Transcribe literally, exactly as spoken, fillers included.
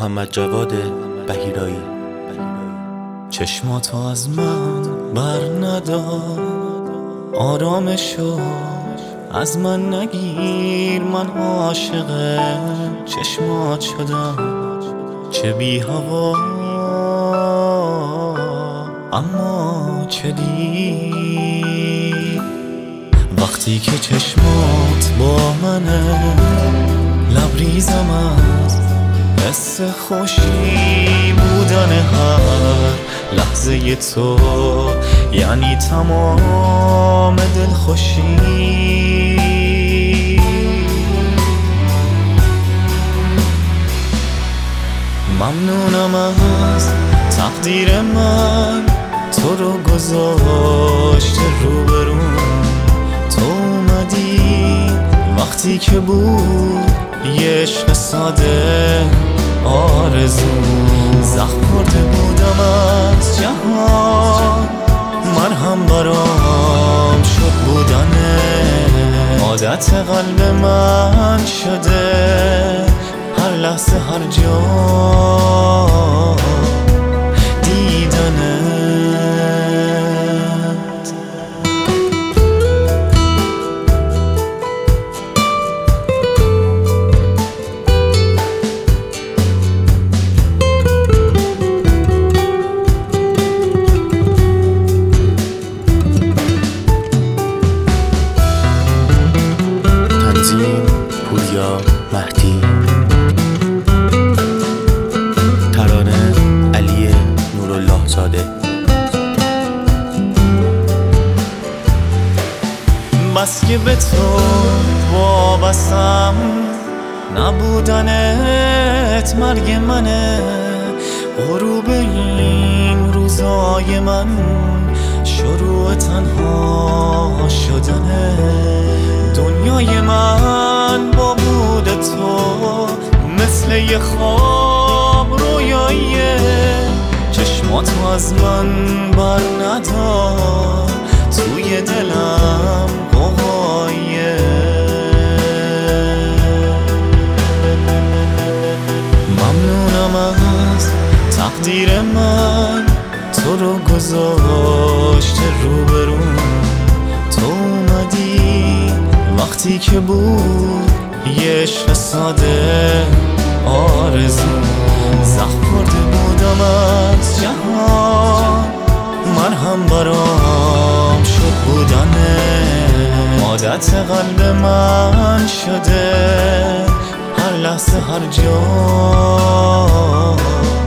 محمد جواد بهیرایی. چشماتو از من بر ندار، آرامشو از من نگیر، من عاشق چشمات شدم، چه بی هوا اما چه دیر. وقتی که چشمات با منه، لبریزم از حس خوشی بودن هر لحظه تو، یعنی تمام دل خوشی. ممنونم از تقدیر من، تو رو گذاشته روبروم. تو اومدی وقتی که بود یه عشق ساده آرزو. زخم خورده بودم از جهان، من هم برام شد بودنه. عادت قلب من شده هر لحظه هر جا دیدنت. پوریا مهدی، ترانه علی نورالله زاده. بس که به تو وابستم، نبودنت مرگ منه. غروب این روزای من شروع تنها شدنه. دنیای من با بود تو مثل یه خواب رویاییه. چشماتو از من بر ندار، توی دلم قواییه. ممنونم از تقدیر من، تو رو گذاشته روبروم. تو اومدی وقتی که بود یه عشق ساده آرزو. زخم خورده بودم از جهان، من هم برام شد بودنه. عادت قلب من شده هر لحظه هر جا